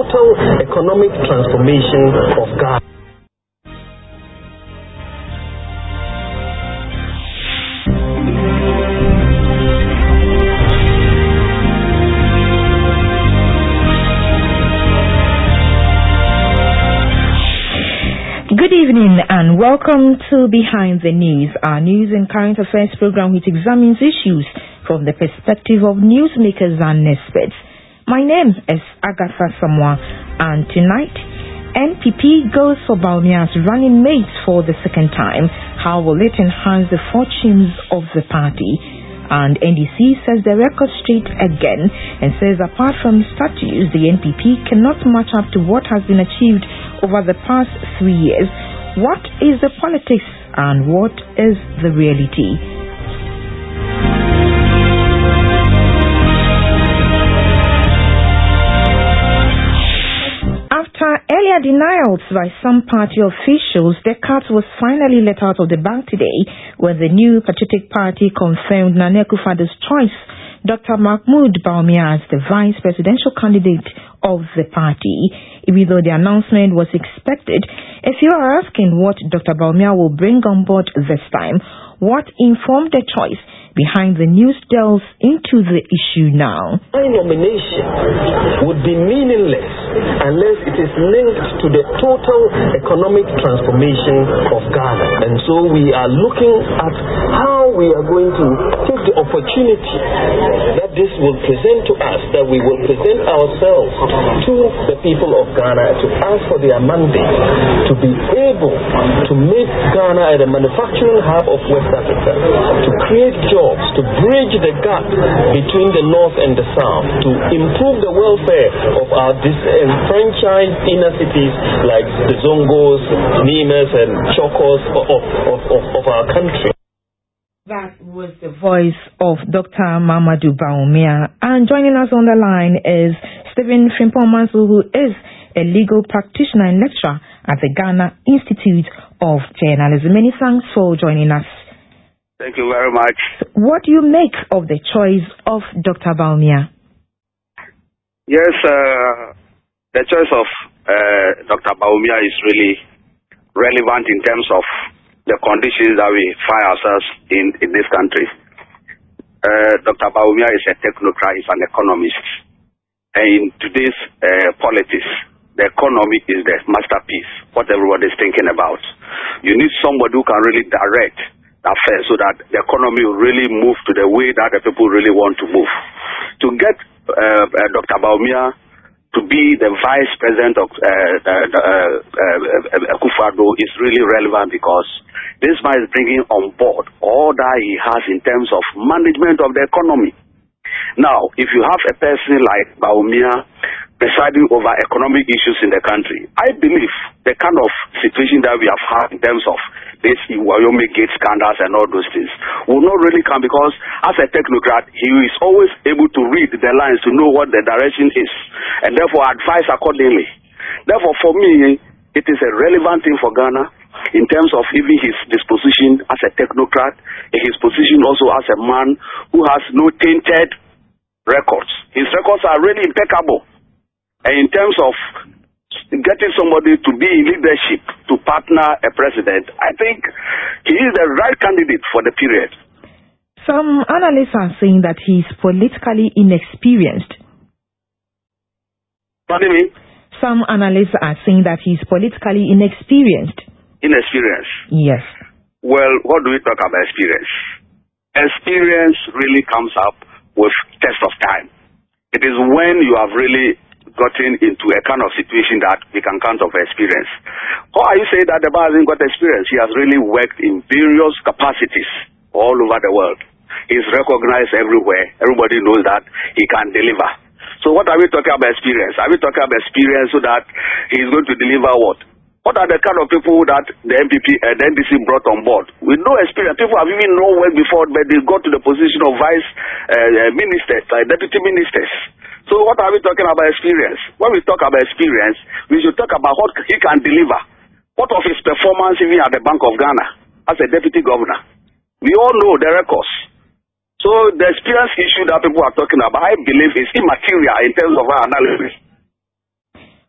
total economic transformation of Ghana. Good evening and welcome to Behind the News, our news and current affairs program which examines issues from the perspective of newsmakers and experts. My name is Agatha Samoa, and tonight, NPP goes for Bawumia's running mate for the second time. How will it enhance the fortunes of the party? And NDC says the record straight again and says apart from statues, the NPP cannot match up to what has been achieved over the past 3 years. What is the politics and what is the reality? After earlier denials by some party officials, the cat was finally let out of the bag today when the new Patriotic Party confirmed Nana Akufo-Addo's choice, Dr. Mahmoud Bawumia, as the vice presidential candidate of the party. Even though the announcement was expected, if you are asking what Dr. Bawumia will bring on board this time, what informed the choice behind the news delves into the issue now. My nomination would be meaningless unless it is linked to the total economic transformation of Ghana. And so we are looking at how we are going to take the opportunity that this will present to us, that we will present ourselves to the people of Ghana to ask for their mandate to be able to make Ghana a manufacturing hub of West Africa, to create jobs, to bridge the gap between the North and the South, to improve the welfare of our disenfranchised inner cities like the Zongos, Nimes and Chokos of our country. That was the voice of Dr. Mamadou Bawumia. And joining us on the line is Stephen Frimpong-Mansell, who is a legal practitioner and lecturer at the Ghana Institute of Journalism. Many thanks for joining us. Thank you very much. What do you make of the choice of Dr. Bawumia? Yes, the choice of Dr. Bawumia is really relevant in terms of the conditions that we find ourselves in this country. Dr. Bawumia is a technocrat, is an economist. And in today's politics, the economy is the masterpiece, what everybody is thinking about. You need somebody who can really direct affairs so that the economy will really move to the way that the people really want to move. To get Dr. Bawumia to be the vice president of Akufo-Addo is really relevant because this man is bringing on board all that he has in terms of management of the economy. Now, if you have a person like Bawumia presiding over economic issues in the country, I believe the kind of situation that we have had in terms of this Wyoming Gate scandals and all those things will not really come because as a technocrat, he is always able to read the lines to know what the direction is and therefore advise accordingly. Therefore, for me, it is a relevant thing for Ghana in terms of even his disposition as a technocrat, his position also as a man who has no tainted records. His records are really impeccable. And in terms of getting somebody to be in leadership, to partner a president, I think he is the right candidate for the period. Some analysts are saying that he is politically inexperienced. What do you mean? Some analysts are saying that he is politically inexperienced. Inexperience? Yes. Well, what do we talk about experience? Experience really comes up with test of time. It is when you have really gotten into a kind of situation that we can count of experience. How are you saying that the man hasn't got experience? He has really worked in various capacities all over the world. He's recognized everywhere. Everybody knows that he can deliver. So what are we talking about experience? Are we talking about experience so that he's going to deliver what? What are the kind of people that the NDC brought on board? With no experience. People have even no work before, but they got to the position of vice ministers, deputy ministers. So what are we talking about experience? When we talk about experience, we should talk about what he can deliver. What of his performance even at the Bank of Ghana as a deputy governor? We all know the records. So the experience issue that people are talking about, I believe is immaterial in terms of our analysis.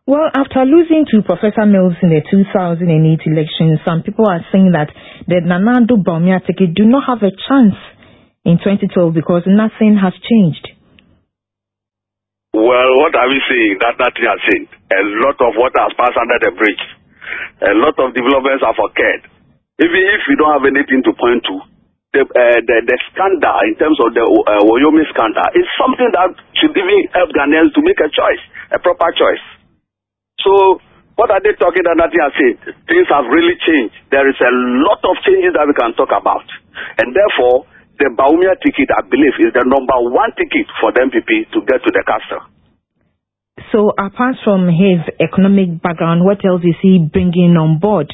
Well, after losing to Professor Mills in the 2008 election, some people are saying that the Nana Addo Bawumia ticket do not have a chance in 2012 because nothing has changed. Well, what are we saying? That nothing has changed. A lot of water has passed under the bridge. A lot of developments have occurred. Even if we don't have anything to point to, the scandal in terms of the Woyomi scandal is something that should even help Ghanaians to make a choice, a proper choice. So, what are they talking that nothing has changed? Things have really changed. There is a lot of changes that we can talk about. And therefore, the Bawumia ticket, I believe, is the number one ticket for the MPP to get to the castle. So, apart from his economic background, what else is he bringing on board?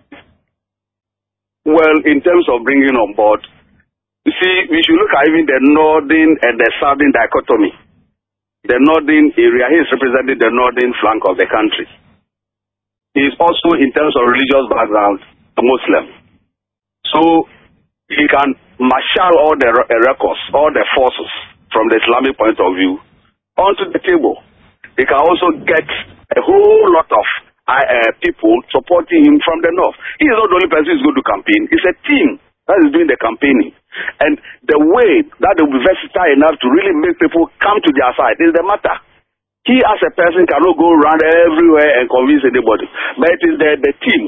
Well, in terms of bringing on board, you see, we should look at even the northern and the southern dichotomy. The northern area, he is representing the northern flank of the country. He is also, in terms of religious background, a Muslim. So, he can marshal all the records, all the forces from the Islamic point of view onto the table. He can also get a whole lot of people supporting him from the north. He is not the only person who is going to campaign. It's a team that is doing the campaigning. And the way that they will be versatile enough to really make people come to their side is the matter. He as a person cannot go around everywhere and convince anybody. But it is the team,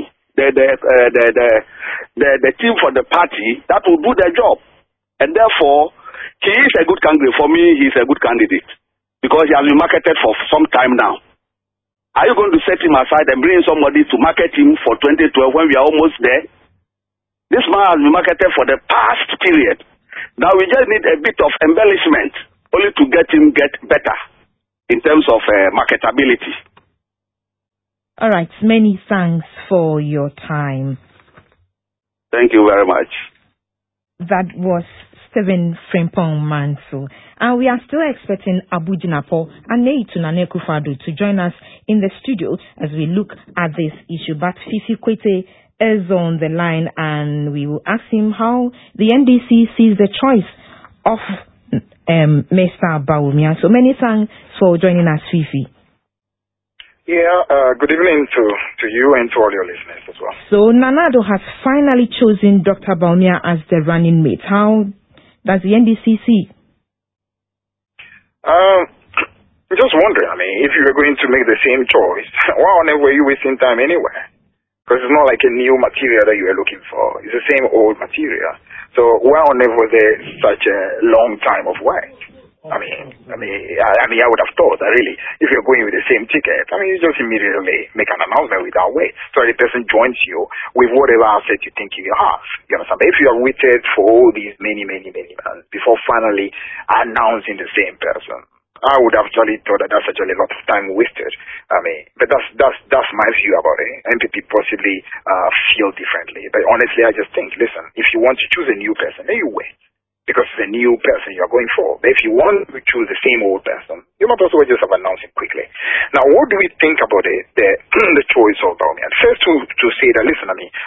the team for the party that will do their job. And therefore, he is a good candidate. For me, he is a good candidate. Because he has been marketed for some time now. Are you going to set him aside and bring somebody to market him for 2012 when we are almost there? This man has been marketed for the past period. Now we just need a bit of embellishment only to get him better in terms of marketability. All right. Many thanks for your time. Thank you very much. That was Stephen Frimpong Manso. And we are still expecting Abu Jinapo and Neitu Nana Akufo-Addo to join us in the studio as we look at this issue. But Fifi Kwete is on the line and we will ask him how the NDC sees the choice of Mr. Bawumia. So many thanks for joining us, Fifi. Yeah, good evening to you and to all your listeners as well. So Nana Addo has finally chosen Dr. Bawumia as the running mate. How does the NDC see? I'm just wondering, if you were going to make the same choice, why on earth were you wasting time anywhere? Because it's not like a new material that you were looking for. It's the same old material. So why on earth was there such a long time of wait? I would have thought that really, if you're going with the same ticket, you just immediately make an announcement without wait. So the person joins you with whatever asset you think you have. You understand? But if you have waited for all these many months before finally announcing the same person, I would have actually thought that that's actually a lot of time wasted. But that's my view about it. MPP possibly feel differently. But honestly, I just think, listen, if you want to choose a new person, then you wait. Because it's a new person you're going for. But if you want to choose the same old person, you might also just have announced it quickly. Now, what do we think about it, the choice of Bawumia? First, to say that, listen,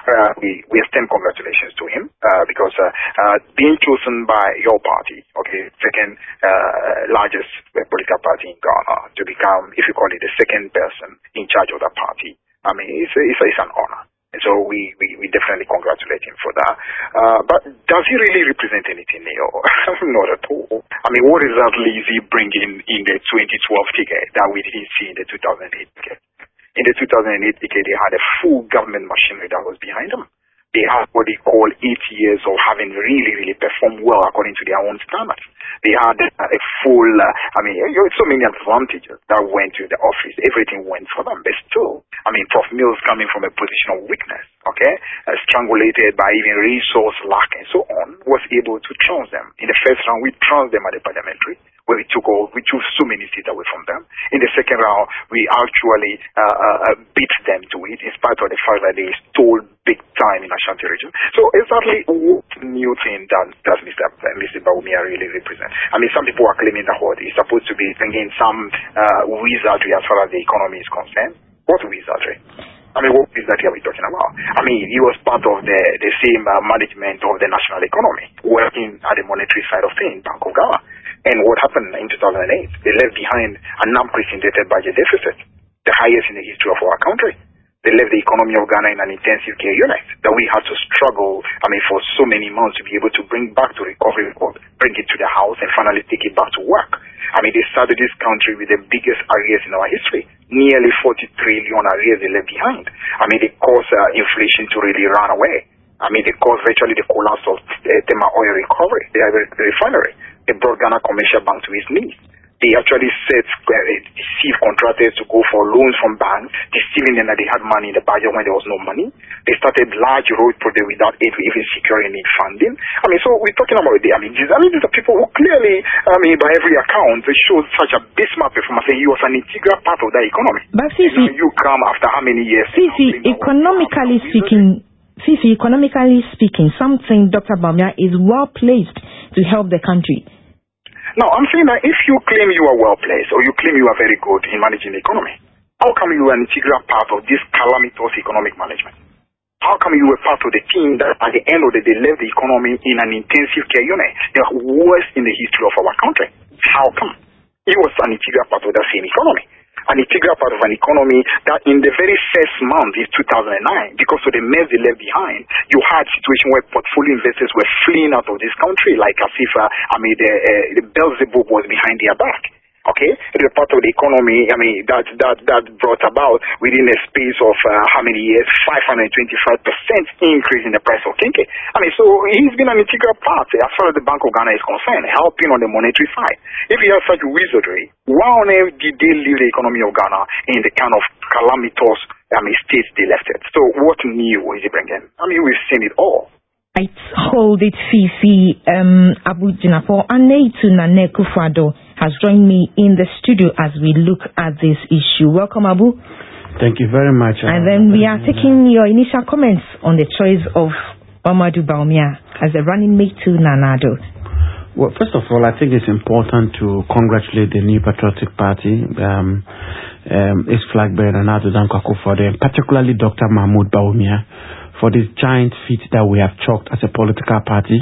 we extend congratulations to him because being chosen by your party, okay, second largest political party in Ghana, to become, if you call it, the second person in charge of that party, it's an honor. So we definitely congratulate him for that. But does he really represent anything new? Not at all. What exactly is he bringing in the 2012 ticket that we didn't see in the 2008 ticket? In the 2008 ticket, they had a full government machinery that was behind them. They had what they call 8 years of having really performed well according to their own standards. They had a full, so many advantages that went to the office. Everything went for them. But still, Prof. Mills coming from a position of weakness, okay, strangulated by even resource lack and so on, was able to trounce them. In the first round, we trounced them at the parliamentary, where we took so many seats away from them. In the second round, we actually beat them to it, in spite of the fact that they stole big time in Ashanti region. So exactly what new thing does Mr. Bawumia really represent? Some people are claiming that he's supposed to be bringing some wizardry as far as the economy is concerned. What wizardry? What wizardry are we talking about? He was part of the same management of the national economy, working at the monetary side of things, Bank of Ghana. And what happened in 2008? They left behind an unprecedented budget deficit. the highest in the history of our country. They left the economy of Ghana in an intensive care unit that we had to struggle, for so many months to be able to bring back to recovery, bring it to the house and finally take it back to work. They started this country with the biggest arrears in our history. Nearly 40 trillion arrears they left behind. They caused inflation to really run away. They caused virtually the collapse of Tema Oil Recovery, the refinery. They brought Ghana Commercial Bank to its knees. They actually deceived contractors to go for loans from banks, deceiving them that they had money in the budget when there was no money. They started large road projects without even securing any funding. So we're talking about these are people who clearly, by every account, they showed such a abysmal performance. He was an integral part of that economy. But Fifi, you come after how many years? Economically speaking, something Dr. Bawumia is well placed to help the country. Now, I'm saying that if you claim you are well placed or you claim you are very good in managing the economy, how come you are an integral part of this calamitous economic management? How come you were part of the team that at the end of the day left the economy in an intensive care unit, the worst in the history of our country? How come? He was an integral part of that same economy. An integral part of an economy that in the very first month in 2009, because of the mess they left behind, you had a situation where portfolio investors were fleeing out of this country like as if the Beelzebub was behind their back. Okay, it was part of the economy. That brought about within a space of how many years? 525% increase in the price of kinky. So he's been an integral part as far as the Bank of Ghana is concerned, helping on the monetary side. If he has such wizardry, why on earth did they leave the economy of Ghana in the kind of calamitous states they left it? So what new is he bringing? We've seen it all. Right, hold it, Fifi. Abu Jinapo Aneitu Nane Akufo-Addo has joined me in the studio as we look at this issue. Welcome, Abu. Thank you very much. And then we are taking your initial comments on the choice of Mamadou Bawumia as a running mate to Nana Addo. Well, first of all, I think it's important to congratulate the New Patriotic Party, its flag bearer Nana Addo Dankwa Akufo-Addo, and particularly Dr. Mamadou Bawumia, for this giant feat that we have chalked as a political party.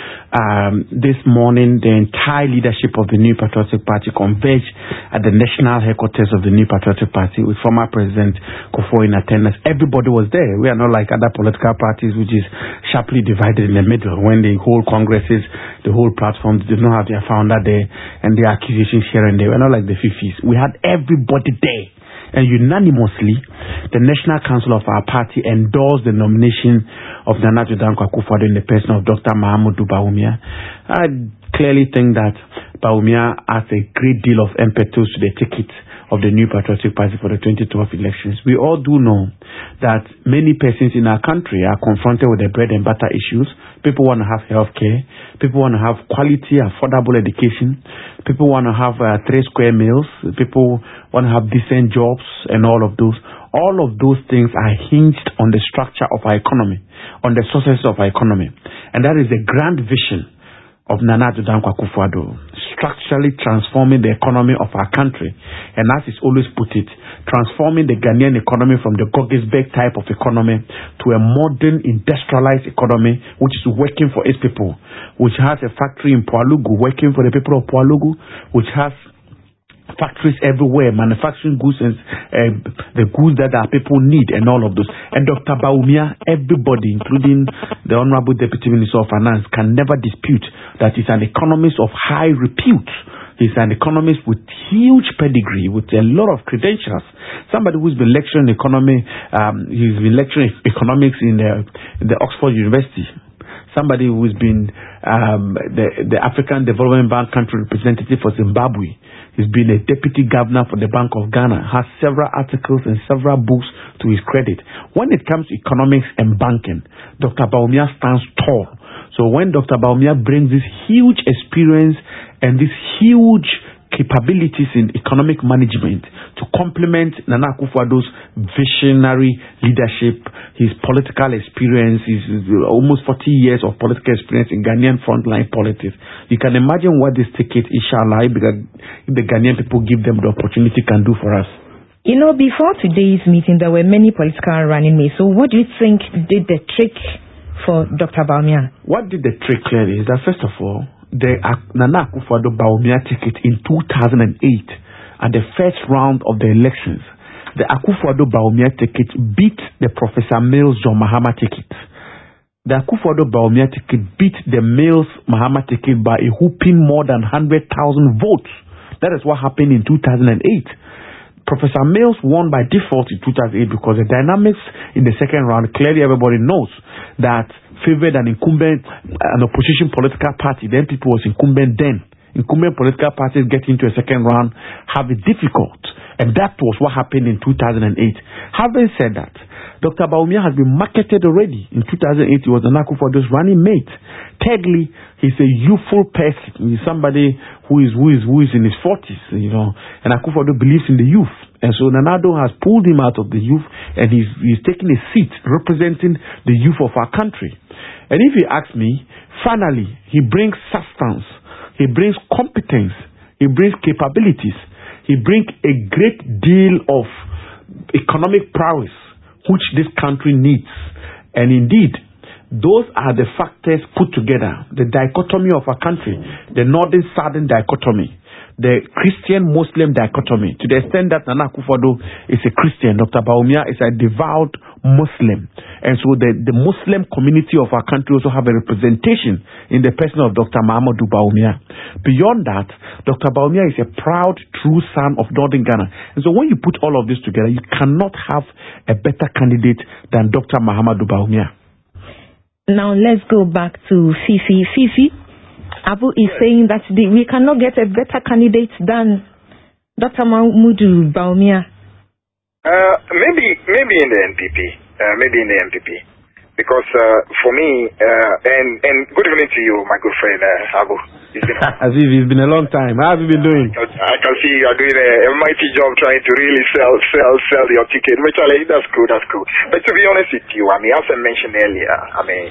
This morning, the entire leadership of the New Patriotic Party converged at the national headquarters of the New Patriotic Party with former President Kufuor in attendance. Everybody was there. We are not like other political parties, which is sharply divided in the middle. When the whole congresses, the whole platforms did not have their founder there and the accusations here and there. We're not like the Fifis. We had everybody there. And unanimously, the National Council of our party endorsed the nomination of Nana Addo Dankwa Akufo-Addo in the person of Dr. Mamadou Bawumia. I clearly think that Bawumia has a great deal of impetus to the ticket of the New Patriotic Party for the 2012 elections. We all do know that many persons in our country are confronted with the bread and butter issues. People want to have health care. People want to have quality, affordable education. People want to have 3 square meals. People want to have decent jobs and all of those. All of those things are hinged on the structure of our economy, on the sources of our economy. And that is the grand vision of Nana Addo Dankwa Akufo-Addo, structurally transforming the economy of our country. And as is always put it, transforming the Ghanaian economy from the Gogisberg type of economy to a modern industrialized economy which is working for its people, which has a factory in Pualugu working for the people of Pualugu, which has factories everywhere manufacturing goods and the goods that our people need and all of those. And Dr. Bawumia, everybody, including the Honorable Deputy Minister of Finance, can never dispute that he's an economist of high repute. He's an economist with huge pedigree, with a lot of credentials. Somebody who's been lecturing economy, he's been lecturing economics in the Oxford University. Somebody who's been the African Development Bank country representative for Zimbabwe. He's been a deputy governor for the Bank of Ghana, has several articles and several books to his credit. When it comes to economics and banking, Dr. Bawumia stands tall. So when Dr. Bawumia brings this huge experience and this huge capabilities in economic management to complement Nana Akufo-Addo's visionary leadership, his political experience, his almost 40 years of political experience in Ghanaian frontline politics. You can imagine what this ticket, inshallah, because if the Ghanaian people give them the opportunity, can do for us. You know, before today's meeting, there were many political running mates. So what do you think did the trick for Dr. Bawumia? What did the trick clearly is that, first of all, the Nana Akufo-Addo Bawumia ticket in 2008 at the first round of the elections the Akufo-Addo Bawumia ticket beat the Professor Mills John Mahama ticket. The Akufo-Addo Bawumia ticket beat the Mills Mahama ticket by a whooping more than 100,000 votes. That is what happened in 2008. Professor Mills won by default in 2008 because the dynamics in the second round, clearly everybody knows that favored an incumbent, an opposition political party. The NPP was incumbent then. Incumbent political parties get into a second round have it difficult. And that was what happened in 2008. Having said that, Dr. Bawumia has been marketed already. In 2008, he was Nana Akufo-Addo's running mate. Thirdly, he's a youthful person. He's somebody who is in his 40s, you know. And Akufo-Addo believes in the youth. And so Nana Addo has pulled him out of the youth, and he's taking a seat representing the youth of our country. And if you ask me, finally, he brings substance. He brings competence. He brings capabilities. He brings a great deal of economic prowess which this country needs. And indeed, those are the factors put together. The dichotomy of our country, the northern-southern dichotomy, the Christian-Muslim dichotomy, to the extent that Nana Akufo-Addo is a Christian, Dr. Bawumia is a devout Muslim. And so the Muslim community of our country also have a representation in the person of Dr. Mahamudu Bawumia. Beyond that, Dr. Bawumia is a proud, true son of Northern Ghana. And so when you put all of this together, you cannot have a better candidate than Dr. Mahamudu Bawumia. Now let's go back to Fifi. Fifi, Abu is saying that we cannot get a better candidate than Dr. Mahamudu Bawumia. Maybe in the NPP, because for me, and good evening to you, my good friend Abu. Aziz, it's been a long time. How have you been doing? I can see you are doing a mighty job trying to really sell your ticket. Which that's cool. But to be honest with you, I mean, as I mentioned earlier, I mean,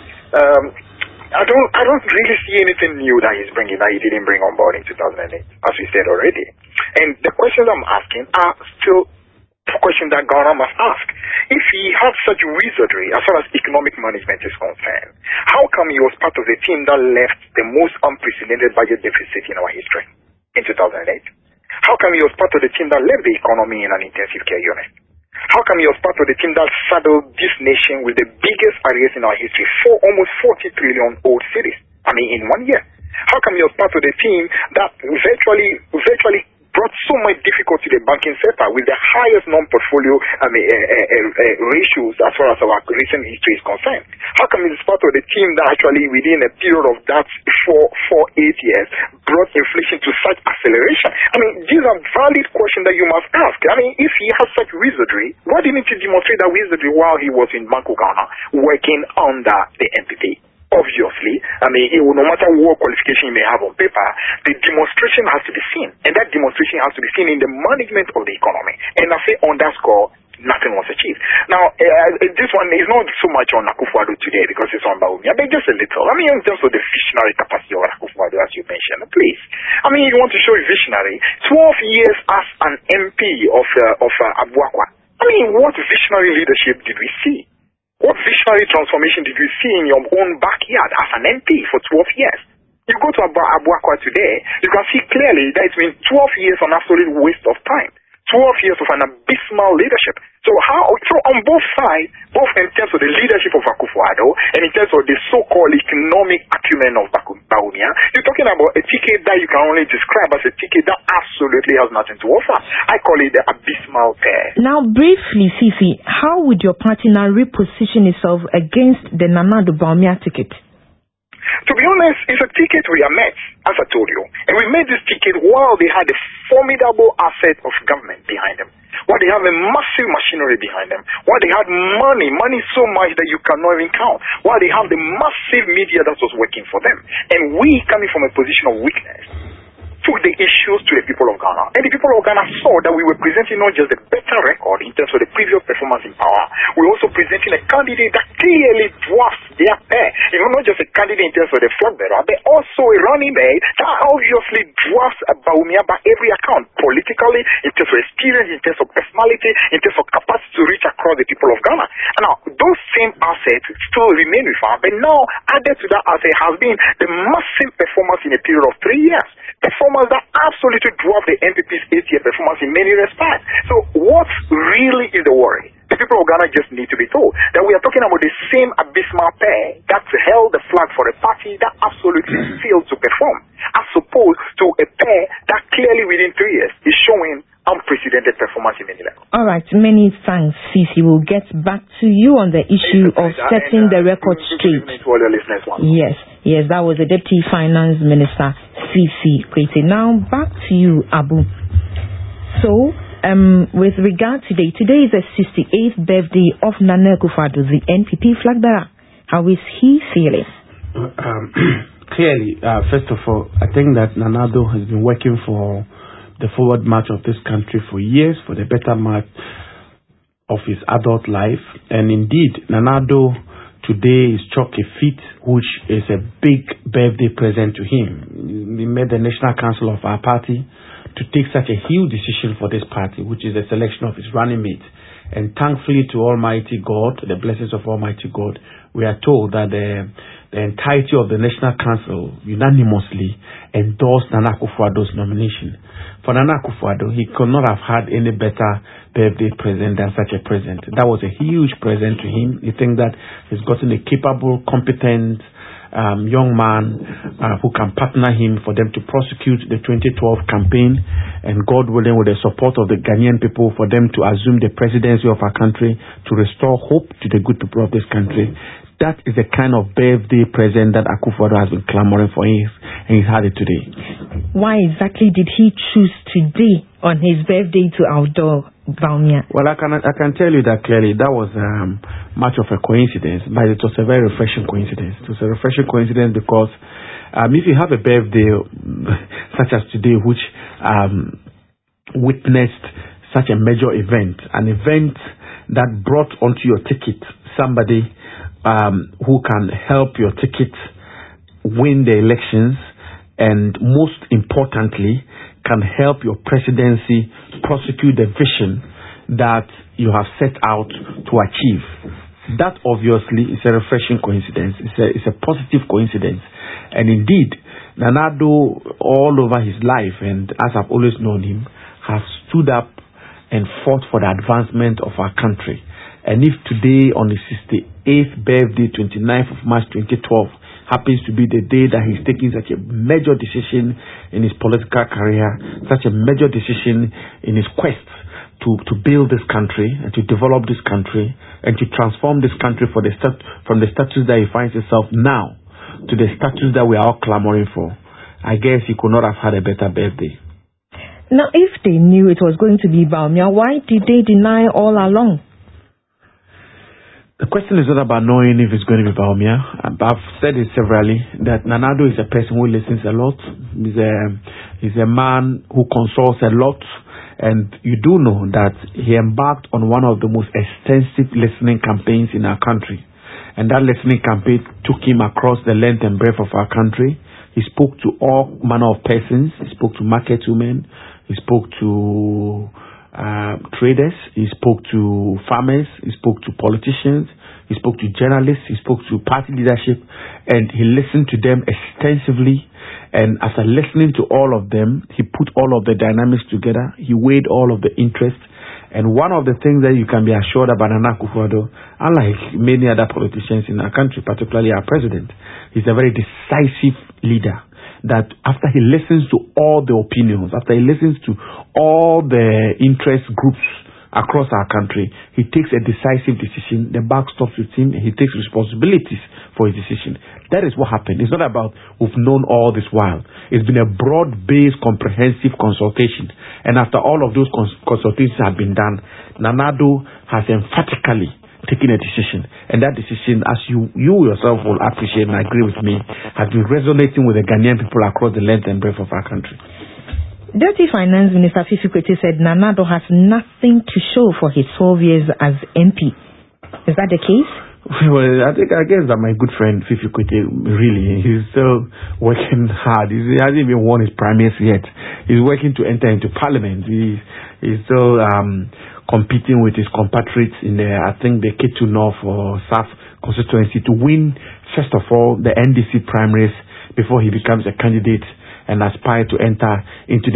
I don't really see anything new that he's bringing that he didn't bring on board in 2008, as we said already. And the questions I'm asking are still questions that Ghana must ask. If he had such wizardry as far as economic management is concerned, how come he was part of the team that left the most unprecedented budget deficit in our history in 2008? How come he was part of the team that left the economy in an intensive care unit? How come he was part of the team that saddled this nation with the biggest arrears in our history, for almost 40 trillion old cities? I mean, in 1 year. How come he was part of the team that virtually brought so much difficulty to the banking sector with the highest non-portfolio ratios as far as our recent history is concerned? How come he's part of the team that actually within a period of that 8 years brought inflation to such acceleration? I mean, these are valid questions that you must ask. I mean, if he has such wizardry, why didn't he demonstrate that wizardry while he was in Bank of Ghana working under the NPP? Obviously, I mean, no matter what qualification you may have on paper, the demonstration has to be seen. And that demonstration has to be seen in the management of the economy. And I say on that score, nothing was achieved. Now, this one is not so much on Akufo-Addo today because it's on Bawumia, but just a little. I mean, in terms of the visionary capacity of Akufo-Addo, as you mentioned, please. I mean, you want to show a visionary. 12 years as an MP of Abuakwa. I mean, what visionary leadership did we see? What visionary transformation did you see in your own backyard as an MP for 12 years? You go to Abuakwa today, you can see clearly that it's been 12 years of an absolute waste of time. 12 years of an abysmal leadership. So on both sides, both in terms of the leadership of Akufo-Addo and in terms of the so-called economic acumen of Bawumia, you're talking about a ticket that you can only describe as a ticket that absolutely has nothing to offer. I call it the abysmal pair. Now, briefly, Fifi, how would your party now reposition itself against the Nana Addo Bawumia ticket? To be honest, it's a ticket we are met, as I told you. And we made this ticket while they had a formidable asset of government behind them. While they have a massive machinery behind them. While they had money so much that you cannot even count. While they have the massive media that was working for them. And we, coming from a position of weakness, took the issues to the people of Ghana. And the people of Ghana saw that we were presenting not just a better record in terms of the previous performance in power, we were also presenting a candidate that clearly dwarfs They are there. Not just a candidate in terms of the flag bearer, but also a running mate that obviously dwarfs Bawumia by every account, politically, in terms of experience, in terms of personality, in terms of capacity to reach across the people of Ghana. And now, those same assets still remain with her, but now added to that asset has been the massive performance in a period of 3 years. Performance that absolutely dwarfed the NPP's 8-year performance in many respects. So what really is the worry? The people of Ghana just need to be told that we are talking about the same abysmal pair that held the flag for a party that absolutely failed to perform, as opposed to a pair that clearly within 3 years is showing unprecedented performance in many levels. All right, many thanks, Fifi. We'll get back to you on the issue of setting the record straight. Yes, that was the Deputy Finance Minister, Fifi Kwete. Now back to you, Abu. So, with regard today is the 68th birthday of Nana Akufo-Addo, the NPP flag bearer. How is he feeling? Clearly, first of all, I think that Nana Addo has been working for the forward march of this country for years, for the better march of his adult life. And indeed, Nana Addo today is struck a feat, which is a big birthday present to him. We made the National Council of our party to take such a huge decision for this party, which is the selection of his running mate. And thankfully to Almighty God, the blessings of Almighty God, we are told that the entirety of the National Council unanimously endorsed Nana Akufo-Addo's nomination. For Nana Akufo-Addo, he could not have had any better birthday present than such a present. That was a huge present to him. You think that he's gotten a capable, competent young man who can partner him for them to prosecute the 2012 campaign, and God willing, with the support of the Ghanaian people, for them to assume the presidency of our country, to restore hope to the good people of this country. That is the kind of birthday present that Akufo-Addo has been clamoring for, and he's had it today. Why exactly did he choose today on his birthday to outdoor Bawumia? Well, I can tell you that clearly. That was much of a coincidence, but it was a very refreshing coincidence. It was a refreshing coincidence because if you have a birthday such as today, which witnessed such a major event, an event that brought onto your ticket somebody who can help your ticket win the elections, and most importantly, can help your presidency prosecute the vision that you have set out to achieve. That obviously is a refreshing coincidence. It's a positive coincidence. And indeed, Nana Addo, all over his life, and as I've always known him, has stood up and fought for the advancement of our country. And if today, on his 68th birthday, 29th of March 2012, happens to be the day that he's taking such a major decision in his political career, such a major decision in his quest to build this country and to develop this country and to transform this country from the status that he finds himself now to the status that we are all clamoring for, I guess he could not have had a better birthday. Now, if they knew it was going to be Bawumia, why did they deny all along? The question is not about knowing if it's going to be Bawumia. I've said it severally that Nana Addo is a person who listens a lot. He's a man who consults a lot. And you do know that he embarked on one of the most extensive listening campaigns in our country. And that listening campaign took him across the length and breadth of our country. He spoke to all manner of persons. He spoke to market women. He spoke to traders. He spoke to farmers. He spoke to politicians. He spoke to journalists. He spoke to party leadership. And he listened to them extensively. And after listening to all of them, he put all of the dynamics together. He weighed all of the interests. And one of the things that you can be assured about Nana Akufo-Addo, unlike many other politicians in our country, particularly our president, he's a very decisive leader. That after he listens to all the opinions, after he listens to all the interest groups across our country, he takes a decisive decision. The buck stops with him, and he takes responsibilities for his decision. That is what happened. It's not about we've known all this while. It's been a broad-based, comprehensive consultation. And after all of those consultations have been done, Nana Addo has emphatically taken a decision. And that decision, as you yourself will appreciate and agree with me, has been resonating with the Ghanaian people across the length and breadth of our country. Deputy Finance Minister Fifi Kwete said Nana Addo has nothing to show for his 12 years as MP. Is that the case? Well, I guess that my good friend Fifi Kwete, really, he's still working hard. He hasn't even won his primaries yet. He's working to enter into parliament. He's still competing with his compatriots in the Ketu North or South constituency to win, first of all, the NDC primaries before he becomes a candidate and aspire to enter into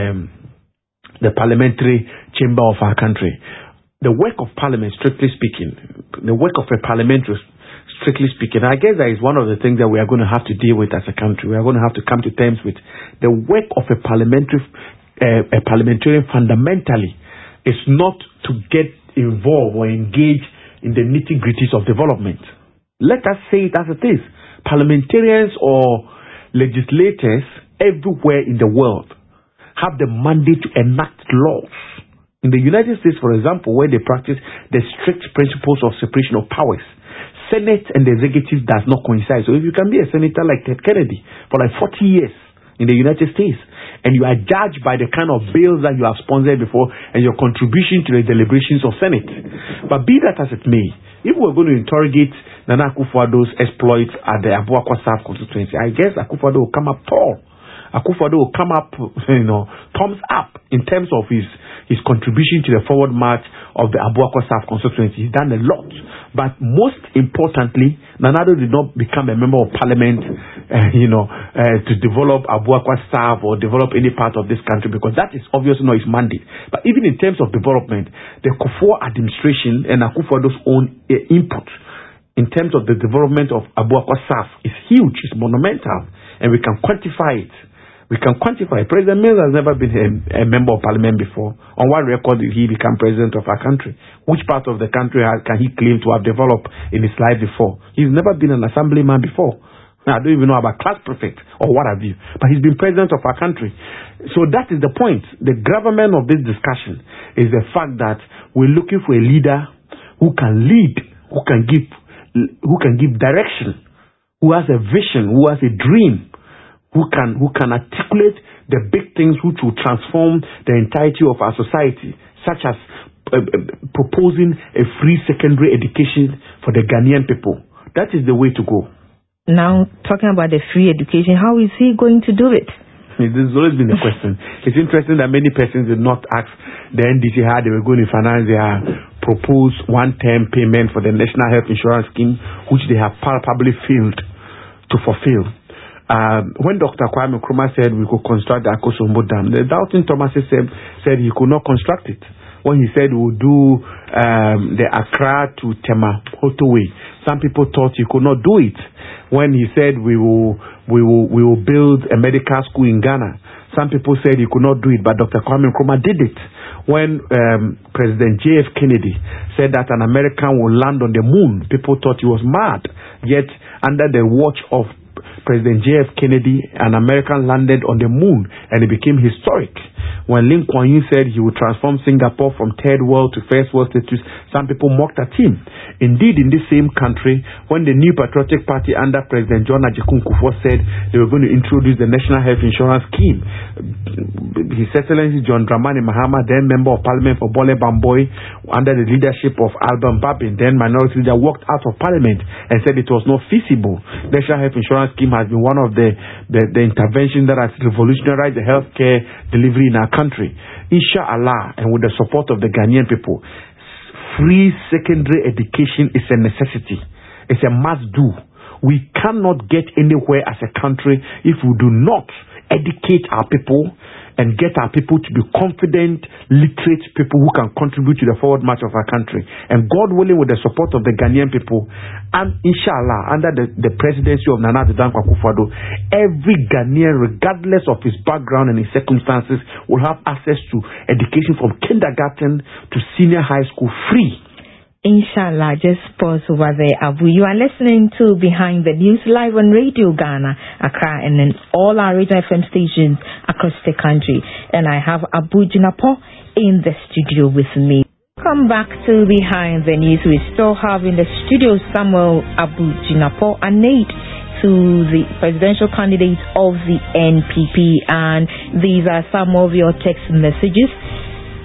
the parliamentary chamber of our country. The work of parliament, strictly speaking, the work of a parliamentary, strictly speaking, I guess that is one of the things that we are going to have to deal with as a country. We are going to have to come to terms with. The work of a parliamentarian fundamentally is not to get involved or engage in the nitty-gritties of development. Let us say it as it is. Parliamentarians or legislators everywhere in the world have the mandate to enact laws. In the United States, for example, where they practice the strict principles of separation of powers, Senate and the executive does not coincide. So if you can be a senator like Ted Kennedy for like 40 years in the United States, and you are judged by the kind of bills that you have sponsored before and your contribution to the deliberations of Senate. But be that as it may, if we're going to interrogate Nana Akufo-Addo's exploits at the Abu-Akwa South constituency, I guess Akufo-Addo will come up tall. Akufo-Addo will come up, thumbs up in terms of his contribution to the forward march of the Abu-Akwa South constituency. He's done a lot. But most importantly, Nana Addo did not become a member of parliament, to develop Abu-Akwa South or develop any part of this country, because that is obviously not his mandate. But even in terms of development, the Kufuor administration and Akufo-Addo's own input in terms of the development of Abu-Akwa South is huge, it's monumental, and we can quantify it. President Mills has never been a member of parliament before. On what record did he become president of our country? Which part of the country can he claim to have developed in his life before? He's never been an assemblyman before. I don't even know about class prefect or what have you. But he's been president of our country. So that is the point. The gravamen of this discussion is the fact that we're looking for a leader who can lead, who can give direction, who has a vision, who has a dream, who can articulate the big things which will transform the entirety of our society, such as proposing a free secondary education for the Ghanaian people. That is the way to go. Now, talking about the free education, how is he going to do it? This has always been a question. It's interesting that many persons did not ask the NDC how they were going to finance their proposed one-term payment for the National Health Insurance Scheme, which they have palpably failed to fulfill. When Dr. Kwame Nkrumah said we could construct the Akosombo Dam, the doubting Thomas said he could not construct it. When he said we'll do the Accra to Tema Hotoway, some people thought he could not do it. When he said we will build a medical school in Ghana, some people said he could not do it, but Dr. Kwame Nkrumah did it. When President J.F. Kennedy said that an American will land on the moon, people thought he was mad. Yet, under the watch of President J.F. Kennedy, an American landed on the moon, and it became historic. When Lee Kuan Yew said he would transform Singapore from third world to first world status, some people mocked at him. Indeed, in this same country, when the New Patriotic Party under President John Agyekum Kufuor said they were going to introduce the National Health Insurance Scheme, His Excellency John Dramani Mahama, then Member of Parliament for Bole Bamboy, under the leadership of Alban Babin, then minority leader, walked out of Parliament and said it was not feasible. National Health Insurance Scheme has been one of the interventions that has revolutionized the healthcare delivery in our country. Inshallah, and with the support of the Ghanaian people, free secondary education is a necessity. It's a must-do. We cannot get anywhere as a country if we do not educate our people and get our people to be confident, literate people who can contribute to the forward march of our country. And God willing, with the support of the Ghanaian people, and inshallah, under the presidency of Nana Addo Dankwa Akufo-Addo, every Ghanaian, regardless of his background and his circumstances, will have access to education from kindergarten to senior high school free. Inshallah, just pause over there, Abu. You are listening to Behind the News live on Radio Ghana, Accra, and then all our radio FM stations across the country. And I have Abu Jinapor in the studio with me. Come back to Behind the News. We still have in the studio Samuel Abu Jinapor, a aide to the presidential candidate of the NPP. And these are some of your text messages.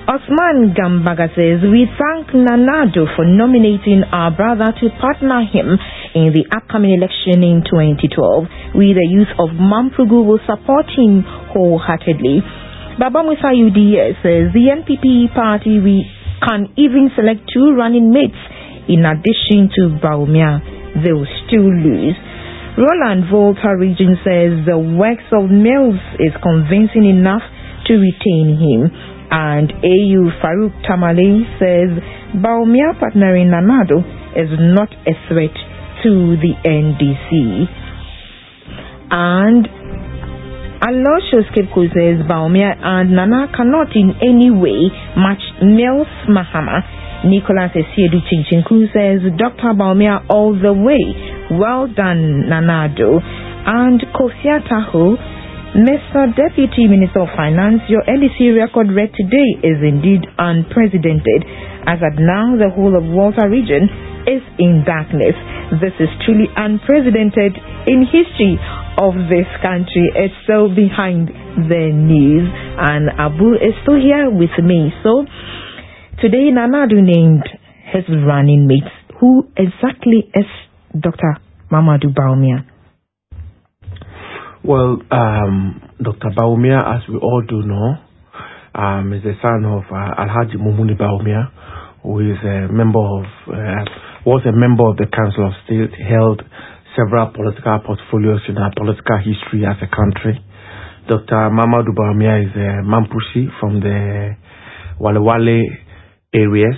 Osman Gambaga says, we thank Nanado for nominating our brother to partner him in the upcoming election in 2012. We, the youth of Mampugu, will support him wholeheartedly. Baba Musa UDS says, the NPP party, we can even select 2 running mates in addition to Bawumia. They will still lose. Roland Volta Region says, the works of Mills is convincing enough to retain him. And AU Farouk Tamale says Bawumia partnering Nanado is not a threat to the NDC. And Aloysius Kipko says Bawumia and Nana cannot in any way match Mills Mahama. Nicholas Esiedu Chinchinku says Dr. Bawumia all the way. Well done, Nanado. And Kofi Ataho, Mr. Deputy Minister of Finance, your NDC record read today is indeed unprecedented. As at now, the whole of Volta region is in darkness. This is truly unprecedented in history of this country. It's so behind the news. And Abu is still here with me. So, today Nanado named his running mates. Who exactly is Dr. Mamadou Bawumia? Well, Dr. Bawumia, as we all do know, is the son of Alhaji Mumuni Bawumia, who is was a member of the Council of State, held several political portfolios in our political history as a country. Dr. Mamadou Bawumia is a Mampusi from the Walewale areas,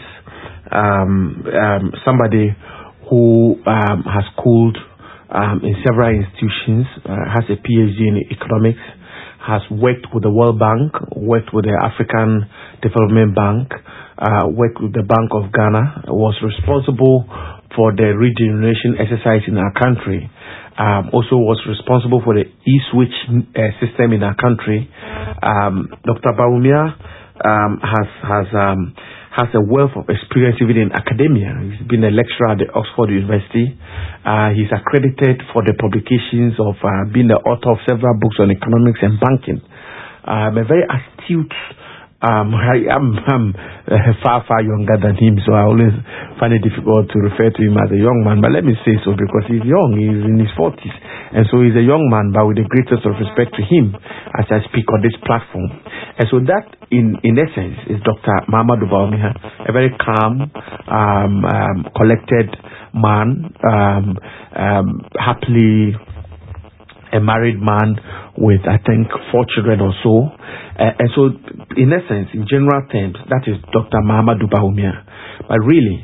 somebody who has schooled in several institutions, has a PhD in economics, has worked with the World Bank, worked with the African Development Bank, worked with the Bank of Ghana, was responsible for the regeneration exercise in our country, also was responsible for the e-switch system in our country. Dr. Bawumia has a wealth of experience even in academia. He's been a lecturer at the Oxford University. He's accredited for the publications of being the author of several books on economics and banking. A very astute. I'm far younger than him, so I always find it difficult to refer to him as a young man. But let me say so because he's young. He's in his 40s, and so he's a young man. But with the greatest of respect to him, as I speak on this platform, and so that, in essence, is Dr. Mamadou Bawumia, a very calm, collected man, happily a married man with, I think, 4 children or so. And so, in essence, in general terms, that is Dr. Mamadou Bawumia. But really,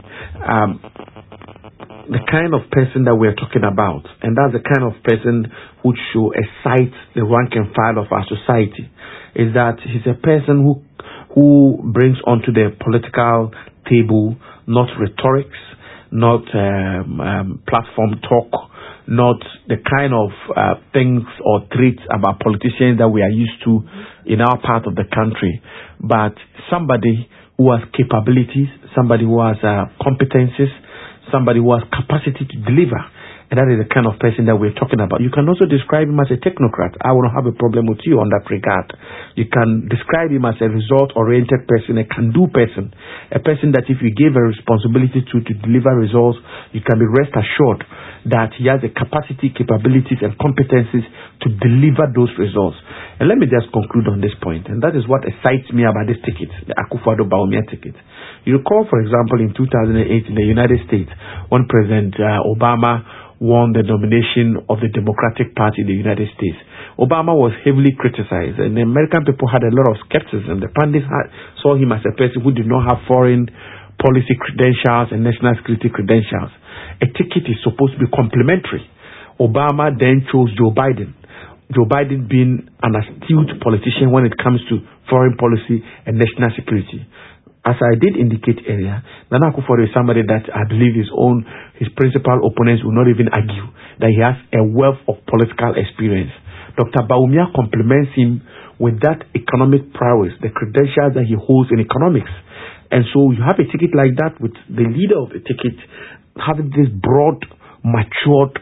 the kind of person that we're talking about, and that's the kind of person who should excite the rank and file of our society, is that he's a person who brings onto the political table not rhetorics, not platform talk, not the kind of things or traits about politicians that we are used to in our part of the country, but somebody who has capabilities, somebody who has competencies, somebody who has capacity to deliver. And that is the kind of person that we're talking about. You can also describe him as a technocrat. I will not have a problem with you on that regard. You can describe him as a result-oriented person, a can-do person, a person that if you give a responsibility to deliver results, you can be rest assured that he has the capacity, capabilities, and competencies to deliver those results. And let me just conclude on this point, and that is what excites me about this ticket, the Akufo-Addo Bawumia ticket. You recall, for example, in 2008 in the United States, when President Obama won the nomination of the Democratic Party in the United States. Obama was heavily criticized, and the American people had a lot of skepticism. The pundits saw him as a person who did not have foreign policy credentials and national security credentials. A ticket is supposed to be complementary. Obama then chose Joe Biden. Joe Biden being an astute politician when it comes to foreign policy and national security. As I did indicate earlier, Nana Akufo-Addo is somebody that I believe his principal opponents will not even argue that he has a wealth of political experience. Dr. Bawumia complements him with that economic prowess, the credentials that he holds in economics. And so you have a ticket like that with the leader of the ticket having this broad, matured,